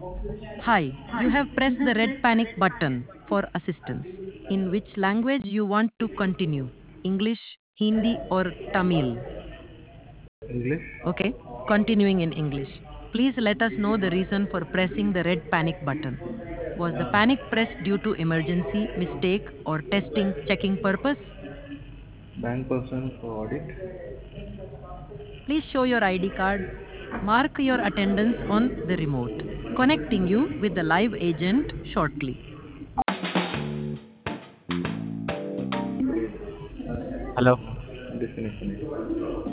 Hi, you have pressed the red panic button for assistance. In which language you want to continue? English, Hindi, or Tamil? English. Okay, continuing in English. Please let us know the reason for pressing the red panic button. Was the panic pressed due to emergency, mistake, or testing, checking purpose? Bank person for audit. Please show your ID card. Mark your attendance on the remote. Connecting you with the live agent shortly. Hello. Disconnection.